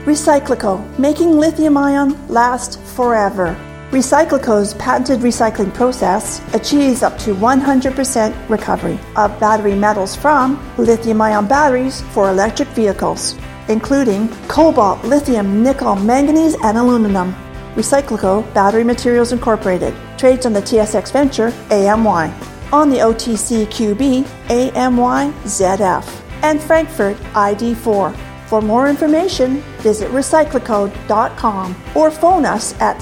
Recyclico, making lithium-ion last forever. Recyclico's patented recycling process achieves up to 100% recovery of battery metals from lithium-ion batteries for electric vehicles, including cobalt, lithium, nickel, manganese, and aluminum. Recyclico Battery Materials Incorporated trades on the TSX Venture AMY, on the OTCQB AMYZF, and Frankfurt ID4. For more information, visit recyclico.com or phone us at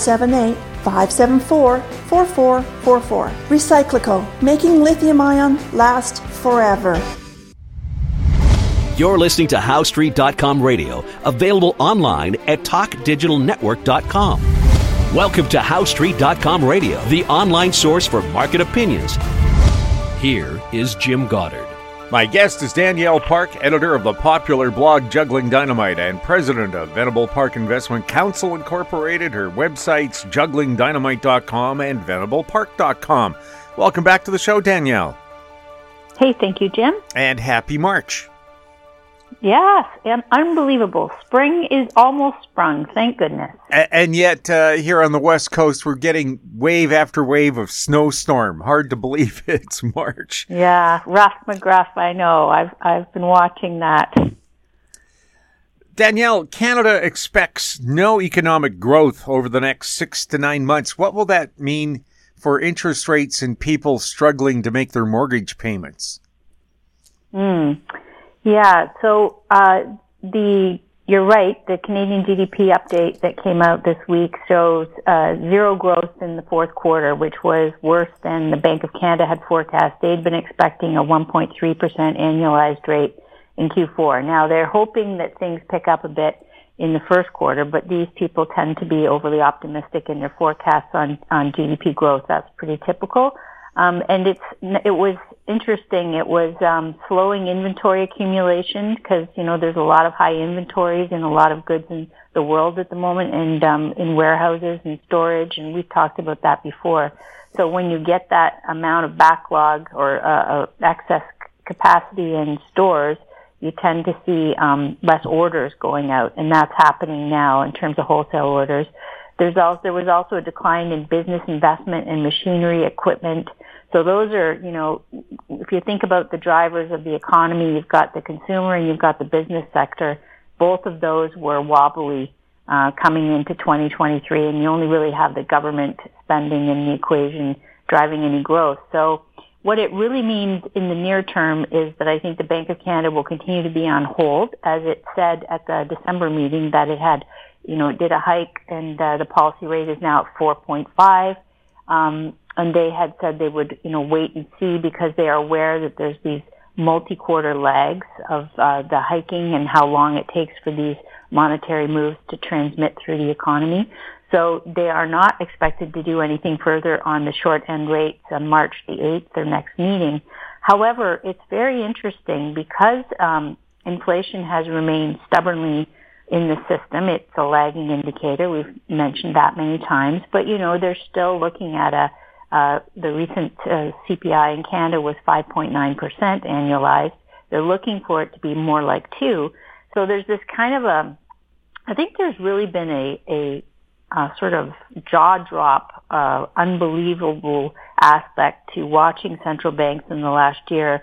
778-574-4444. Recyclico, making lithium-ion last forever. You're listening to HowStreet.com radio, available online at TalkDigitalNetwork.com. Welcome to HowStreet.com radio, the online source for market opinions. Here is Jim Goddard. My guest is Danielle Park, editor of the popular blog Juggling Dynamite and president of Venable Park Investment Counsel Incorporated. Her websites jugglingdynamite.com and venablepark.com. Welcome back to the show, Danielle. Hey, thank you, Jim. And happy March. Yes, and unbelievable. Spring is almost sprung, thank goodness. And yet, here on the West Coast, we're getting wave after wave of snowstorm. Hard to believe it's March. Yeah, rough McGruff, I know. I've been watching that. Danielle, Canada expects no economic growth over the next 6 to 9 months. What will that mean for interest rates and people struggling to make their mortgage payments? Yeah, so you're right, the Canadian GDP update that came out this week shows zero growth in the fourth quarter, which was worse than the Bank of Canada had forecast. They'd been expecting a 1.3% annualized rate in Q4. Now, they're hoping that things pick up a bit in the first quarter, but these people tend to be overly optimistic in their forecasts on GDP growth. That's pretty typical. And it was interesting. It was slowing inventory accumulation because, there's a lot of high inventories and a lot of goods in the world at the moment and in warehouses and storage, and we've talked about that before. So when you get that amount of backlog or excess capacity in stores, you tend to see less orders going out, and that's happening now in terms of wholesale orders. There was also a decline in business investment in machinery, equipment. So those are, if you think about the drivers of the economy, you've got the consumer and you've got the business sector. Both of those were wobbly coming into 2023, and you only really have the government spending in the equation driving any growth. So what it really means in the near term is that I think the Bank of Canada will continue to be on hold, as it said at the December meeting that it had, it did a hike, and the policy rate is now at 4.5. And they had said they would, wait and see because they are aware that there's these multi-quarter lags of the hiking and how long it takes for these monetary moves to transmit through the economy. So they are not expected to do anything further on the short end rates on March the 8th, their next meeting. However, it's very interesting because inflation has remained stubbornly in the system. It's a lagging indicator. We've mentioned that many times. But, they're still looking at the recent CPI in Canada was 5.9% annualized. They're looking for it to be more like 2. So there's this kind of I think there's really been a sort of jaw drop, unbelievable aspect to watching central banks in the last year.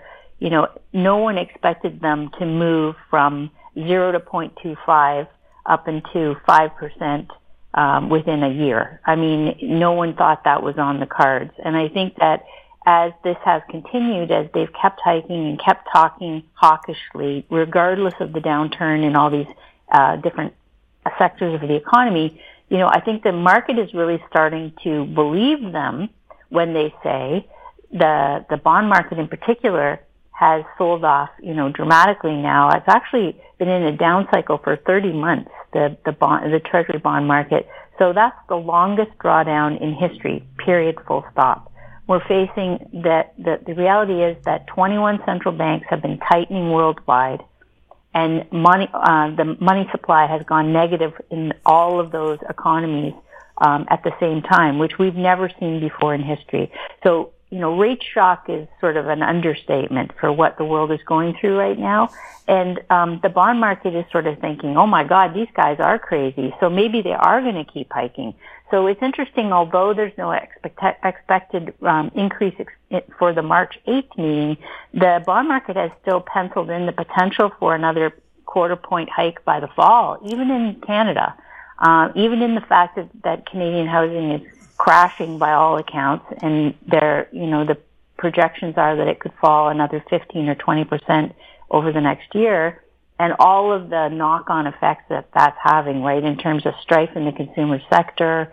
No one expected them to move from 0 to 0.25 up into 5%. Within a year. I mean, no one thought that was on the cards. And I think that as this has continued, as they've kept hiking and kept talking hawkishly, regardless of the downturn in all these different sectors of the economy, I think the market is really starting to believe them when they say the bond market in particular has sold off, dramatically now. It's actually been in a down cycle for 30 months, the Treasury bond market. So that's the longest drawdown in history, period, full stop. We're facing that the reality is that 21 central banks have been tightening worldwide, and the money supply has gone negative in all of those economies at the same time, which we've never seen before in history. So, rate shock is sort of an understatement for what the world is going through right now. And the bond market is sort of thinking, oh my God, these guys are crazy. So maybe they are going to keep hiking. So it's interesting, although there's no expected increase for the March 8th meeting, the bond market has still penciled in the potential for another quarter point hike by the fall, even in Canada. Even in the fact that Canadian housing is crashing by all accounts, and the projections are that it could fall another 15 or 20% over the next year, and all of the knock-on effects that that's having, right, in terms of strife in the consumer sector,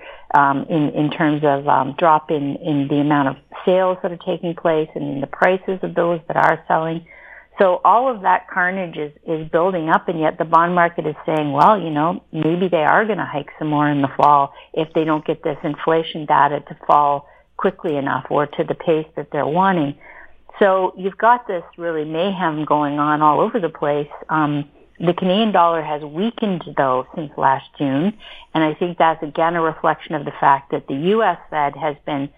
in terms of drop in the amount of sales that are taking place and in the prices of those that are selling. So all of that carnage is building up, and yet the bond market is saying, well, maybe they are going to hike some more in the fall if they don't get this inflation data to fall quickly enough or to the pace that they're wanting. So you've got this really mayhem going on all over the place. The Canadian dollar has weakened, though, since last June, and I think that's again a reflection of the fact that the U.S. Fed has been,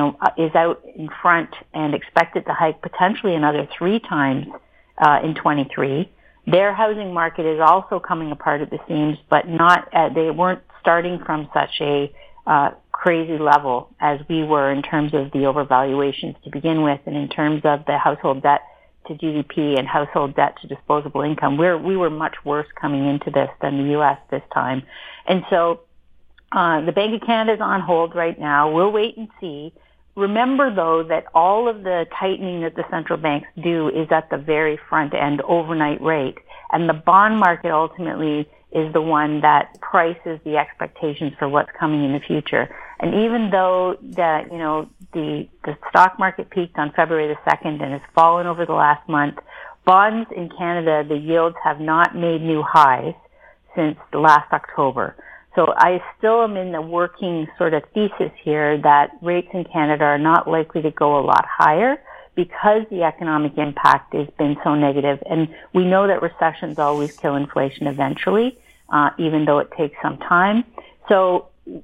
is out in front and expected to hike potentially another 3 times in 23. Their housing market is also coming apart at the seams, but they weren't starting from such a crazy level as we were in terms of the overvaluations to begin with, and in terms of the household debt to GDP and household debt to disposable income. We were much worse coming into this than the U.S. this time. And so the Bank of Canada is on hold right now. We'll wait and see. Remember, though, that all of the tightening that the central banks do is at the very front end, overnight rate. And the bond market ultimately is the one that prices the expectations for what's coming in the future. And even though that, the stock market peaked on February the 2nd and has fallen over the last month, bonds in Canada, the yields have not made new highs since last October. So I still am in the working sort of thesis here that rates in Canada are not likely to go a lot higher because the economic impact has been so negative. And we know that recessions always kill inflation eventually, even though it takes some time. So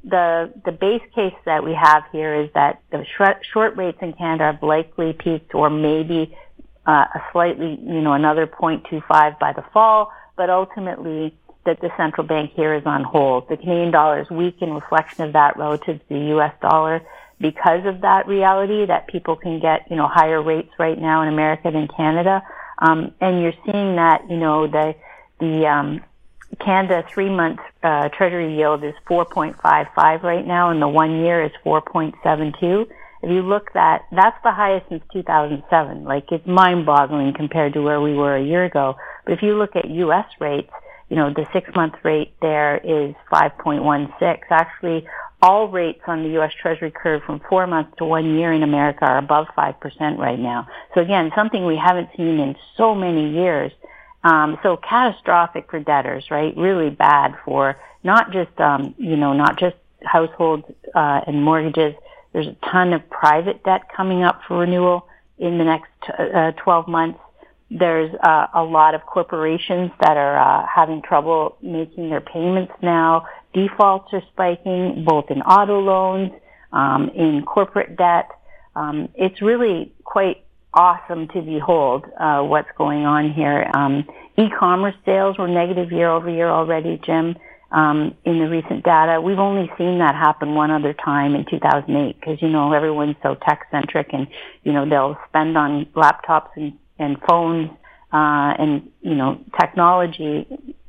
the base case that we have here is that the short rates in Canada have likely peaked, or maybe a slightly, another 0.25 by the fall, but ultimately that the central bank here is on hold. The Canadian dollar is weak in reflection of that relative to the U.S. dollar because of that reality that people can get, higher rates right now in America than Canada. And you're seeing that, the Canada 3-month Treasury yield is 4.55 right now, and the 1 year is 4.72. If you look that's the highest since 2007. Like, it's mind-boggling compared to where we were a year ago. But if you look at U.S. rates, the 6-month rate there is 5.16. Actually, all rates on the U.S. Treasury curve from 4 months to 1 year in America are above 5% right now. So again, something we haven't seen in so many years. So catastrophic for debtors, right? Really bad for not just households and mortgages. There's a ton of private debt coming up for renewal in the next 12 months. There's a lot of corporations that are having trouble making their payments now. Defaults are spiking, both in auto loans, in corporate debt. It's really quite awesome to behold what's going on here. E-commerce sales were negative year over year already, Jim, in the recent data. We've only seen that happen one other time in 2008 because, everyone's so tech-centric and, they'll spend on laptops and phones and technology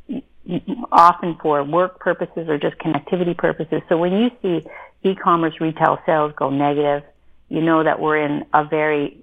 often for work purposes or just connectivity purposes. So when you see e-commerce retail sales go negative, you know that we're in a very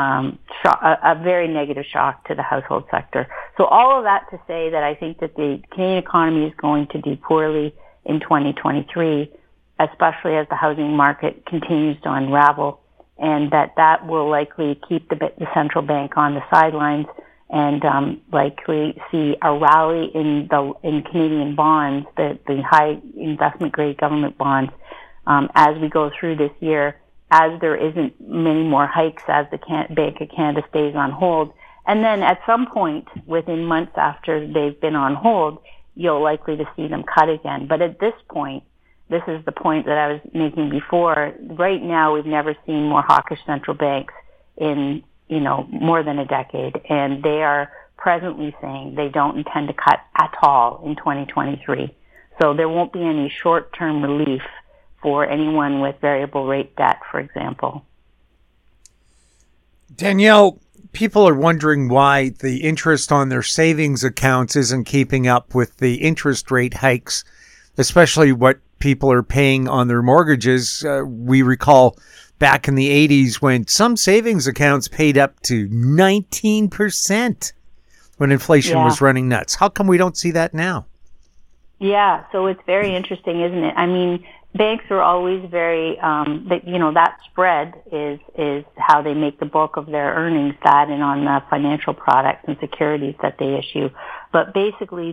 negative shock to the household sector. So all of that to say that I think that the Canadian economy is going to do poorly in 2023, especially as the housing market continues to unravel, and that will likely keep the central bank on the sidelines and likely see a rally in Canadian bonds, the high investment grade government bonds, as we go through this year, as there isn't many more hikes as the Bank of Canada stays on hold. And then at some point within months after they've been on hold, you'll likely to see them cut again. But at this point, this is the point that I was making before. Right now, we've never seen more hawkish central banks in, more than a decade. And they are presently saying they don't intend to cut at all in 2023. So there won't be any short-term relief for anyone with variable rate debt, for example. Danielle, people are wondering why the interest on their savings accounts isn't keeping up with the interest rate hikes, especially what people are paying on their mortgages. We recall back in the 80s when some savings accounts paid up to 19% when inflation was running nuts. How come we don't see that now? Yeah, so it's very interesting, isn't it? I mean, banks are always very, that spread is how they make the bulk of their earnings, that and on the financial products and securities that they issue. But basically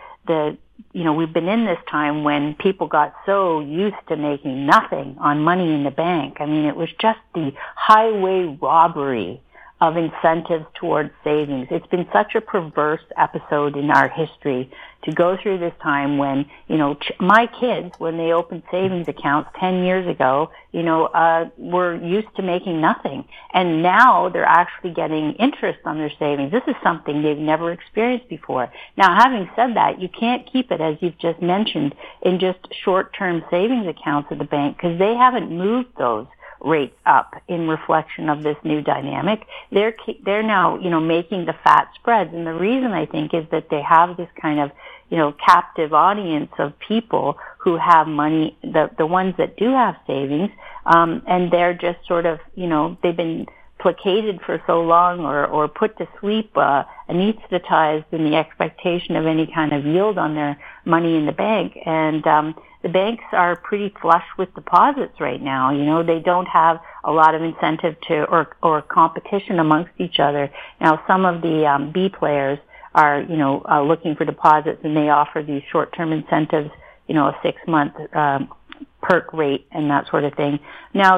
we've been in this time when people got so used to making nothing on money in the bank. I mean, it was just the highway robbery of incentives towards savings. It's been such a perverse episode in our history to go through this time when, my kids, when they opened savings accounts 10 years ago, were used to making nothing. And now they're actually getting interest on their savings. This is something they've never experienced before. Now, having said that, you can't keep it, as you've just mentioned, in just short-term savings accounts at the bank because they haven't moved those rates up in reflection of this new dynamic. They're now, making the fat spreads. And the reason I think is that they have this kind of, captive audience of people who have money, the ones that do have savings, and they're just sort of, they've been placated for so long or put to sleep, anesthetized in the expectation of any kind of yield on their money in the bank. And, the banks are pretty flush with deposits right now. They don't have a lot of incentive or competition amongst each other. Now, some of the B players are, looking for deposits, and they offer these short-term incentives, a 6-month perk rate and that sort of thing. Now,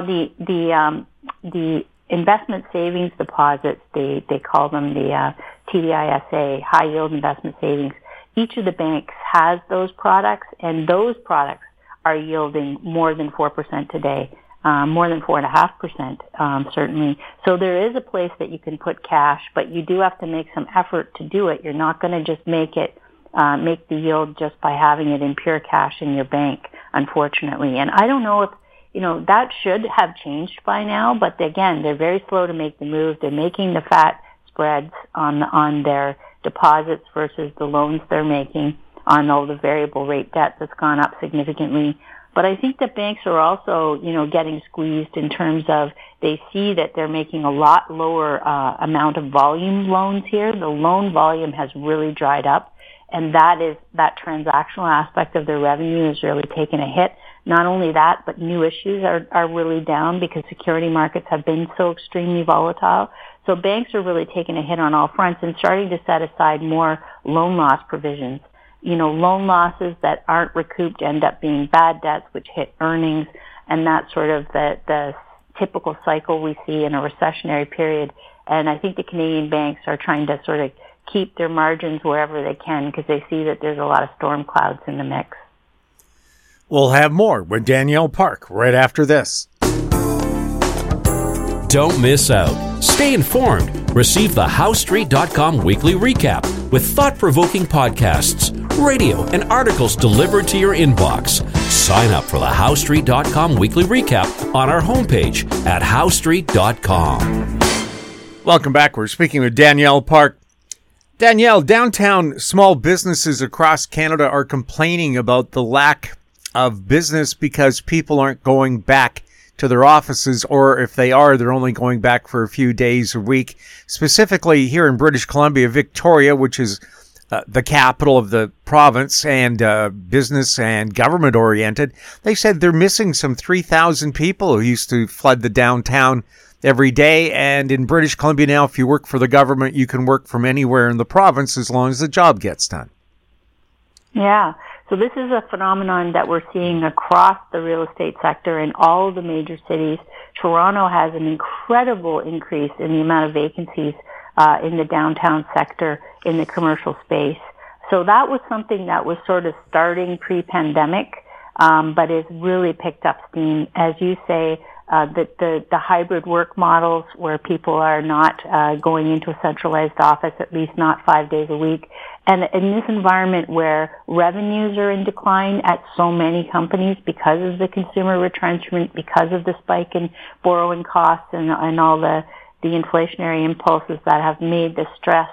the investment savings deposits, they call them the TDISA, high yield investment savings. Each of the banks has those products, and those products are yielding more than 4% today, more than 4.5%, certainly. So there is a place that you can put cash, but you do have to make some effort to do it. You're not going to just make the yield just by having it in pure cash in your bank, unfortunately. And I don't know if, that should have changed by now, but again, they're very slow to make the move. They're making the fat spreads on their deposits versus the loans they're making on all the variable rate debt that's gone up significantly. But I think that banks are also, getting squeezed in terms of they see that they're making a lot lower amount of volume loans here. The loan volume has really dried up, and that transactional aspect of their revenue is really taken a hit. Not only that, but new issues are really down because security markets have been so extremely volatile. So banks are really taking a hit on all fronts and starting to set aside more loan loss provisions. Loan losses that aren't recouped end up being bad debts, which hit earnings, and that's sort of the typical cycle we see in a recessionary period. And I think the Canadian banks are trying to sort of keep their margins wherever they can because they see that there's a lot of storm clouds in the mix. We'll have more with Danielle Park right after this. Don't miss out. Stay informed. Receive the HowStreet.com weekly recap with thought-provoking podcasts, radio, and articles delivered to your inbox. Sign up for the HowStreet.com weekly recap on our homepage at HowStreet.com. Welcome back. We're speaking with Danielle Park. Danielle, downtown small businesses across Canada are complaining about the lack of business because people aren't going back to their offices, or if they are, they're only going back for a few days a week. Specifically here in British Columbia, Victoria, which is the capital of the province and business and government oriented, they said they're missing some 3,000 people who used to flood the downtown every day. And in British Columbia now, if you work for the government, you can work from anywhere in the province as long as the job gets done. Yeah. So this is a phenomenon that we're seeing across the real estate sector in all of the major cities. Toronto has an incredible increase in the amount of vacancies in the downtown sector in the commercial space. So that was something that was sort of starting pre-pandemic. but it's really picked up steam. As you say, the hybrid work models where people are not going into a centralized office, at least not 5 days a week. And in this environment where revenues are in decline at so many companies because of the consumer retrenchment, because of the spike in borrowing costs and all the inflationary impulses that have made the stress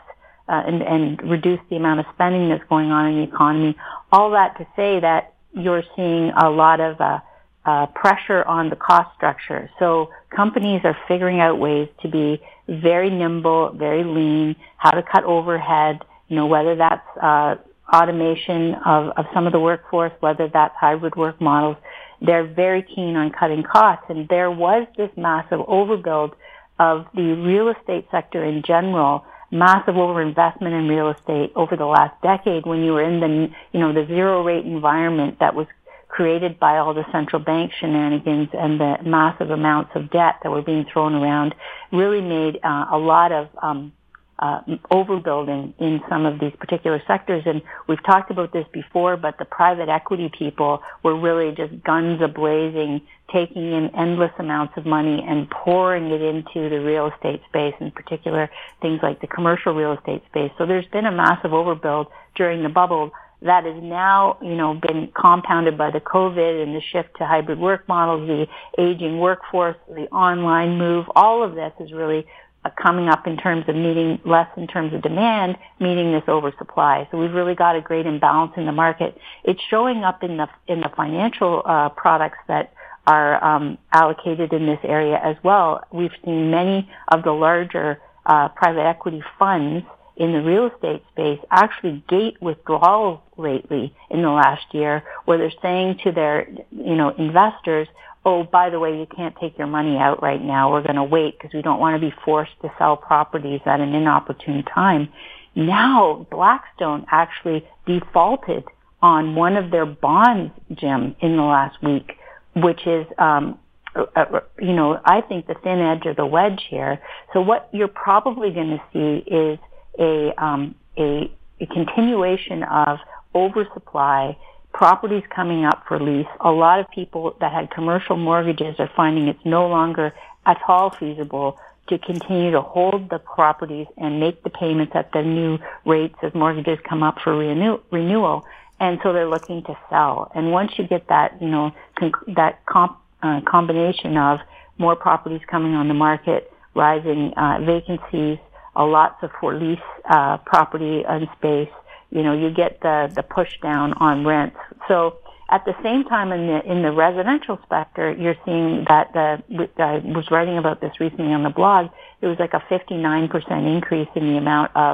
and reduced the amount of spending that's going on in the economy, all that to say that you're seeing a lot of pressure on the cost structure. So companies are figuring out ways to be very nimble, very lean, how to cut overhead, whether that's automation of some of the workforce, whether that's hybrid work models. They're very keen on cutting costs. And there was this massive overbuild of the real estate sector in general, massive overinvestment in real estate over the last decade when you were in the zero rate environment that was created by all the central bank shenanigans and the massive amounts of debt that were being thrown around, really made a lot of overbuilding in some of these particular sectors. And we've talked about this before, but the private equity people were really just guns a-blazing, taking in endless amounts of money and pouring it into the real estate space, in particular things like the commercial real estate space. So there's been a massive overbuild during the bubble that is now, been compounded by the COVID and the shift to hybrid work models, the aging workforce, the online move. All of this is really coming up in terms of meeting less in terms of demand, meeting this oversupply. So we've really got a great imbalance in the market. It's showing up in the financial products that are allocated in this area as well. We've seen many of the larger private equity funds in the real estate space actually gate withdrawals lately in the last year, where they're saying to their investors, oh, by the way, you can't take your money out right now. We're going to wait because we don't want to be forced to sell properties at an inopportune time. Now, Blackstone actually defaulted on one of their bonds, Jim, in the last week, which is, I think the thin edge of the wedge here. So what you're probably going to see is a continuation of oversupply, properties coming up for lease. A lot of people that had commercial mortgages are finding it's no longer at all feasible to continue to hold the properties and make the payments at the new rates as mortgages come up for renewal. And so they're looking to sell. And once you get that, combination of more properties coming on the market, rising vacancies, lots of for lease property and space, you get the push down on rents. So at the same time in the residential sector, you're seeing that I was writing about this recently on the blog. There was like a 59% increase in the amount of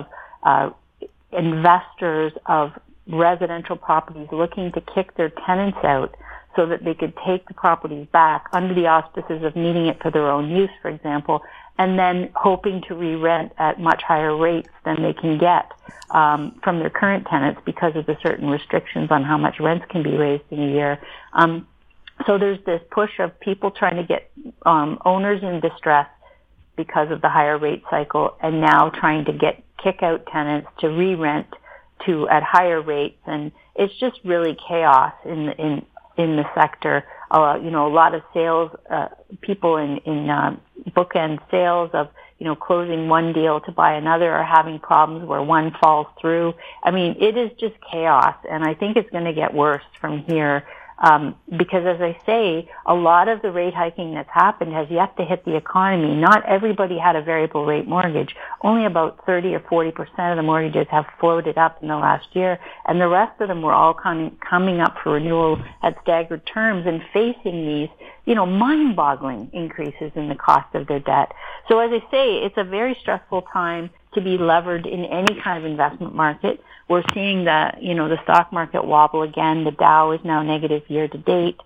investors of residential properties looking to kick their tenants out so that they could take the properties back under the auspices of needing it for their own use, for example, and then hoping to re-rent at much higher rates than they can get from their current tenants because of the certain restrictions on how much rents can be raised in a year. So there's this push of people trying to get owners in distress because of the higher rate cycle, and now trying to kick out tenants to re-rent at higher rates, and it's just really chaos in the sector. A lot of sales, people in bookend sales of, closing one deal to buy another are having problems where one falls through. I mean, it is just chaos, and I think it's going to get worse from here. Because as I say, a lot of the rate hiking that's happened has yet to hit the economy. Not everybody had a variable rate mortgage. Only about 30 or 40% of the mortgages have floated up in the last year, and the rest of them were all coming up for renewal at staggered terms and facing these, mind-boggling increases in the cost of their debt. So as I say, it's a very stressful time to be levered in any kind of investment market. We're seeing the stock market wobble again. The Dow is now negative year to date.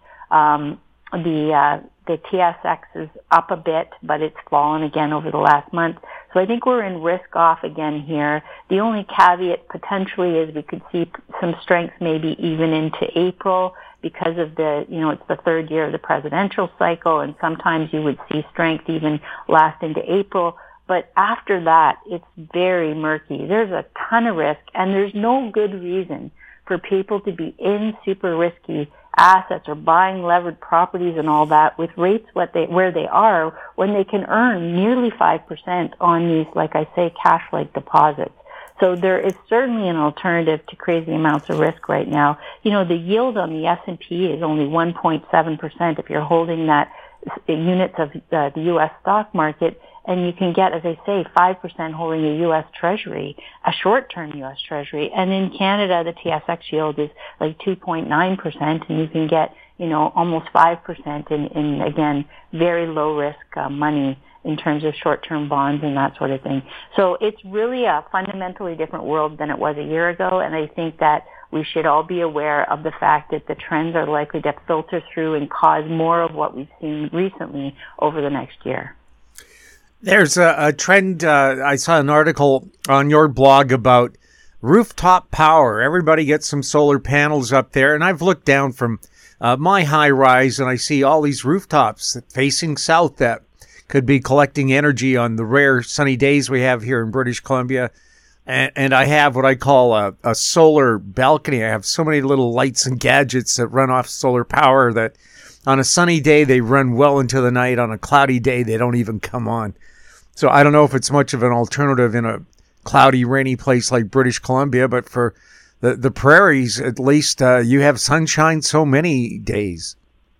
The TSX is up a bit, but it's fallen again over the last month. So I think we're in risk off again here. The only caveat potentially is we could see some strength maybe even into April because of it's the third year of the presidential cycle, and sometimes you would see strength even last into April. But after that, it's very murky. There's a ton of risk, and there's no good reason for people to be in super risky assets or buying levered properties and all that with rates where they are, when they can earn nearly 5% on these, like I say, cash-like deposits. So there is certainly an alternative to crazy amounts of risk right now. The yield on the S&P is only 1.7% if you're holding that units of the U.S. stock market, and you can get, as I say, 5% holding a U.S. Treasury, a short-term U.S. Treasury. And in Canada, the TSX yield is like 2.9%, and you can get, almost 5% in again, very low-risk money in terms of short-term bonds and that sort of thing. So it's really a fundamentally different world than it was a year ago, and I think that we should all be aware of the fact that the trends are likely to filter through and cause more of what we've seen recently over the next year. There's a trend. I saw an article on your blog about rooftop power. Everybody gets some solar panels up there, and I've looked down from my high rise, and I see all these rooftops facing south that could be collecting energy on the rare sunny days we have here in British Columbia. And I have what I call a solar balcony. I have so many little lights and gadgets that run off solar power that on a sunny day, they run well into the night. On a cloudy day, they don't even come on. So I don't know if it's much of an alternative in a cloudy, rainy place like British Columbia, but for the prairies, at least, you have sunshine so many days.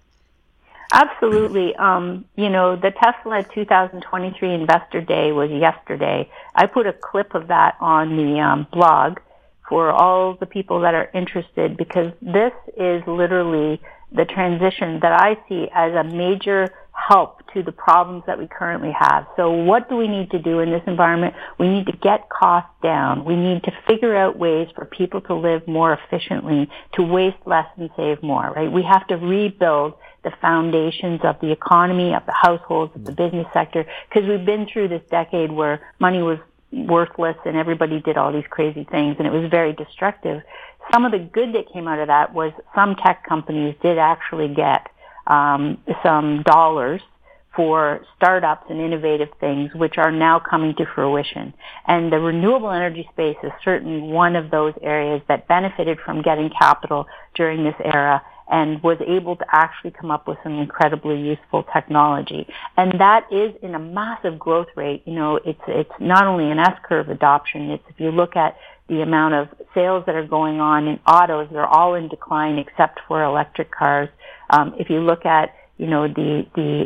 Absolutely. The Tesla 2023 Investor Day was yesterday. I put a clip of that on the blog for all the people that are interested, because this is literally the transition that I see as a major help to the problems that we currently have. So what do we need to do in this environment? We need to get costs down. We need to figure out ways for people to live more efficiently, to waste less and save more, right? We have to rebuild the foundations of the economy, of the households, of the business sector, because we've been through this decade where money was worthless and everybody did all these crazy things, and it was very destructive. Some of the good that came out of that was some tech companies did actually get some dollars for startups and innovative things, which are now coming to fruition. And the renewable energy space is certainly one of those areas that benefited from getting capital during this era and was able to actually come up with some incredibly useful technology. And that is in a massive growth rate. It's not only an S-curve adoption, it's if you look at the amount of sales that are going on in autos, they're all in decline except for electric cars. If you look at, the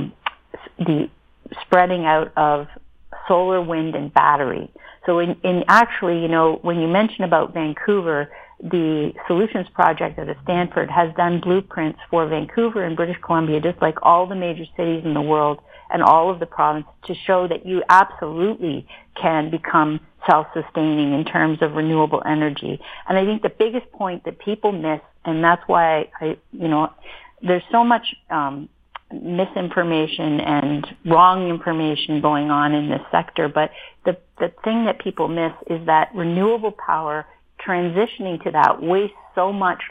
spreading out of solar, wind, and battery. So in actually, when you mention about Vancouver, the Solutions Project out of Stanford has done blueprints for Vancouver and British Columbia, just like all the major cities in the world and all of the provinces, to show that you absolutely can become self-sustaining in terms of renewable energy. And I think the biggest point that people miss, and that's why there's so much misinformation and wrong information going on in this sector, but the thing that people miss is that renewable power transitioning to that wastes so much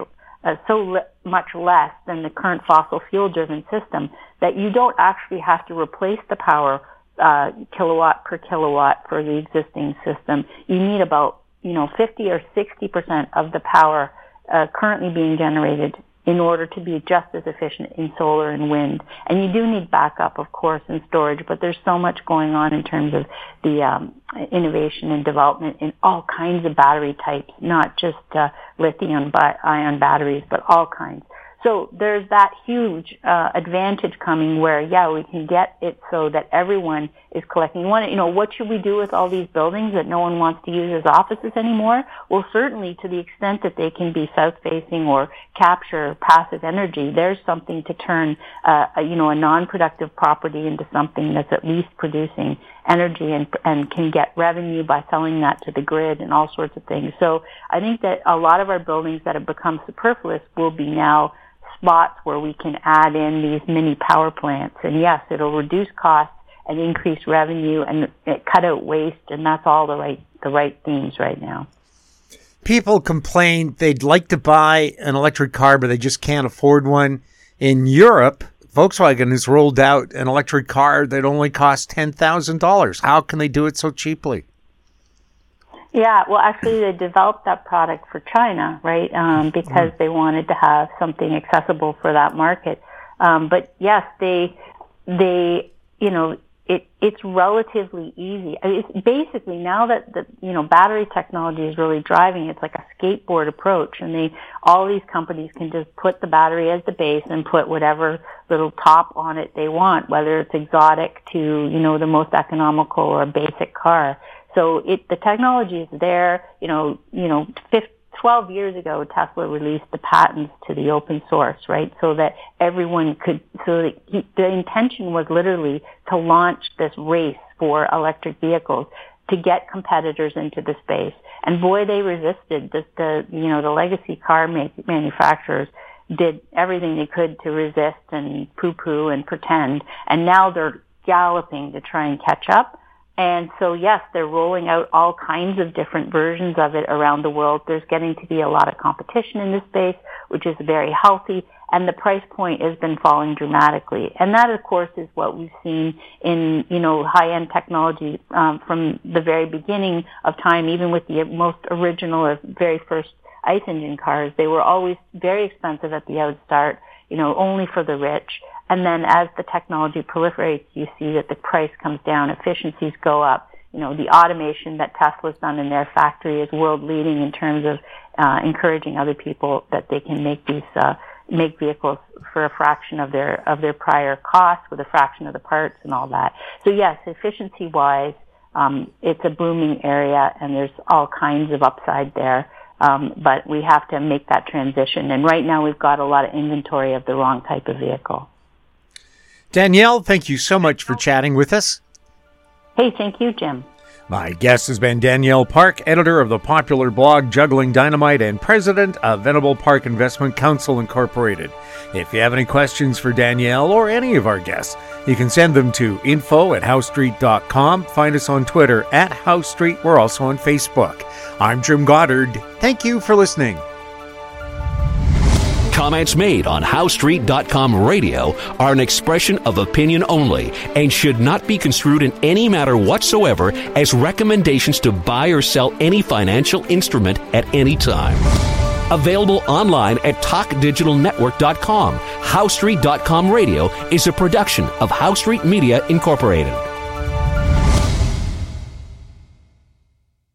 less than the current fossil fuel driven system that you don't actually have to replace the power kilowatt per kilowatt for the existing system. You need about 50 or 60% of the power currently being generated in order to be just as efficient in solar and wind. And you do need backup, of course, and storage, but there's so much going on in terms of the innovation and development in all kinds of battery types, not just lithium-ion batteries, but all kinds. So there's that huge advantage coming where, we can get it so that everyone is collecting. What should we do with all these buildings that no one wants to use as offices anymore? Well, certainly to the extent that they can be south-facing or capture passive energy, there's something to turn, a non-productive property into something that's at least producing energy and can get revenue by selling that to the grid and all sorts of things. So I think that a lot of our buildings that have become superfluous will be now spots where we can add in these mini power plants. And yes, it'll reduce costs and increase revenue and cut out waste, and that's all the right themes right now. People complain they'd like to buy an electric car, but they just can't afford one. In Europe, Volkswagen has rolled out an electric car that only costs $10,000. How can they do it so cheaply? Yeah, well, actually, they developed that product for China, right? Because they wanted to have something accessible for that market. But yes, they, you know, it's relatively easy. It's basically now that battery technology is really driving. It's like a skateboard approach, and all these companies can just put the battery as the base and put whatever little top on it they want, whether it's exotic to the most economical or a basic car. So the technology is there. 12 years ago, Tesla released the patents to the open source, right? So that everyone could, the intention was literally to launch this race for electric vehicles to get competitors into the space. And boy, they resisted. The legacy car manufacturers did everything they could to resist and poo-poo and pretend. And now they're galloping to try and catch up. And so, yes, they're rolling out all kinds of different versions of it around the world. There's getting to be a lot of competition in this space, which is very healthy, and the price point has been falling dramatically. And that, of course, is what we've seen in, high-end technology from the very beginning of time, even with the most original or very first ICE engine cars. They were always very expensive at the outstart, only for the rich. And then as the technology proliferates, you see that the price comes down, efficiencies go up. The automation that Tesla's done in their factory is world leading in terms of encouraging other people that they can make vehicles for a fraction of their prior cost with a fraction of the parts and all that. So yes, efficiency wise, it's a booming area and there's all kinds of upside there. But we have to make that transition. And right now we've got a lot of inventory of the wrong type of vehicle. Danielle, thank you so much for chatting with us. Hey, thank you, Jim. My guest has been Danielle Park, editor of the popular blog Juggling Dynamite and president of Venable Park Investment Council Incorporated. If you have any questions for Danielle or any of our guests, you can send them to info@housestreet.com. Find us on Twitter @HouseStreet. We're also on Facebook. I'm Jim Goddard. Thank you for listening. Comments made on HouseStreet.com radio are an expression of opinion only and should not be construed in any matter whatsoever as recommendations to buy or sell any financial instrument at any time. Available online at TalkDigitalNetwork.com. HouseStreet.com radio is a production of House Street Media Incorporated.